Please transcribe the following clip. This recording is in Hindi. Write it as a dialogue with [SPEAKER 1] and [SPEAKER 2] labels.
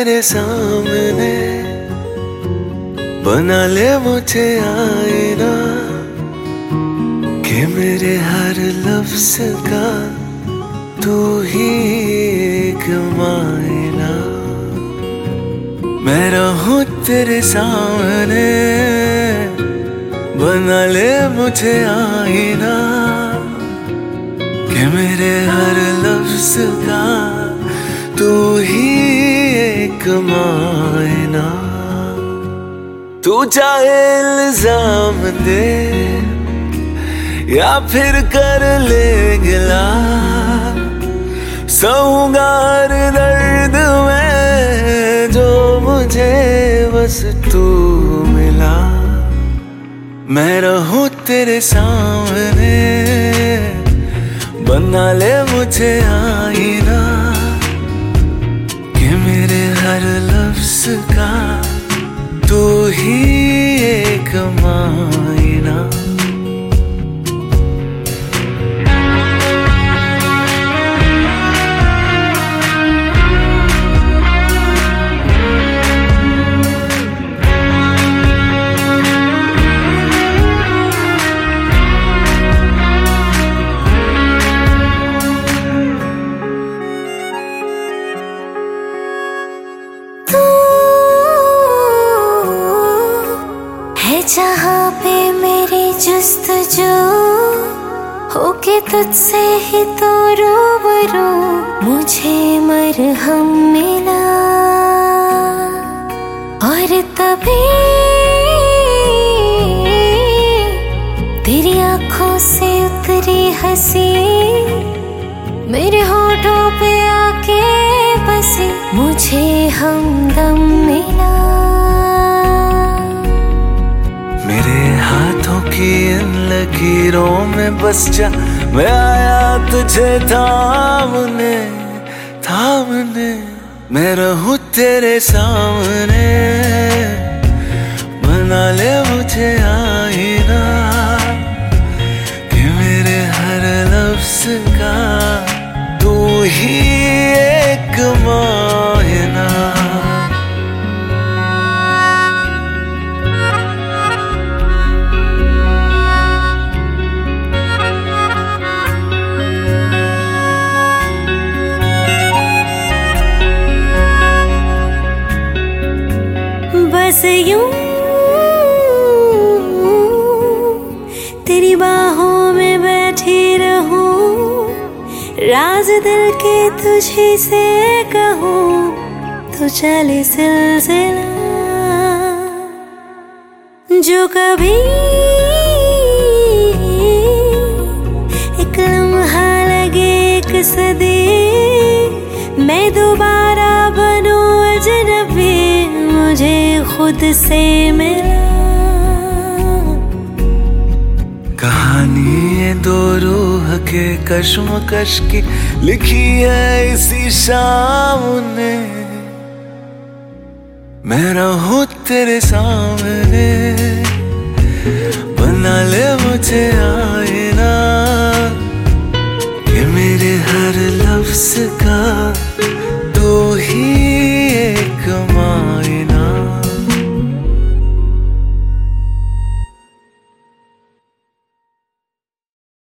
[SPEAKER 1] तेरे सामने, बना ले मुझे आईना कि मेरे हर लफ्ज का तू ही एक मायना। मैं रहूं तेरे सामने, बना ले मुझे आईना कि मेरे हर लफ्ज का तू ही एक मायना। तू चाहे इल्जाम दे या फिर कर ले गिला, सहूंगा हर दर्द में जो मुझे बस तू मिला। मैं रहूं तेरे सामने, बना ले मुझे आईना कि मेरे हर लफ्ज का तू ही एक मायना।
[SPEAKER 2] जहाँ पे मेरी जुस्तजू होके तुझसे ही तो रूबरू, मुझे मरहम मिला और तभी तेरी आंखों से उतरी हंसी मेरे होठों पे आके बसी, मुझे हमदम मिला।
[SPEAKER 1] मेरे हाथों की इन लकीरों में बस जा, मैं आया तुझे थामने थामने। मैं रहूं तेरे सामने, बना ले मुझे आईना कि मेरे हर लफ्ज का तू ही एक मायना।
[SPEAKER 2] बस यूं तेरी बाहों में बैठी रहूं, राज दिल के तुझे से कहूं, तो चले सिलसिला जो कभी एक लम्हा लगे एक सदी, मैं दोबारा बनूं अजनबी, मुझे खुद से मिला।
[SPEAKER 1] कहानी ये दो रूह के कश्मकश की लिखी है इसी शाम ने। मैं रहूं तेरे सामने, बना ले मुझे आईना कि मेरे हर लफ्ज का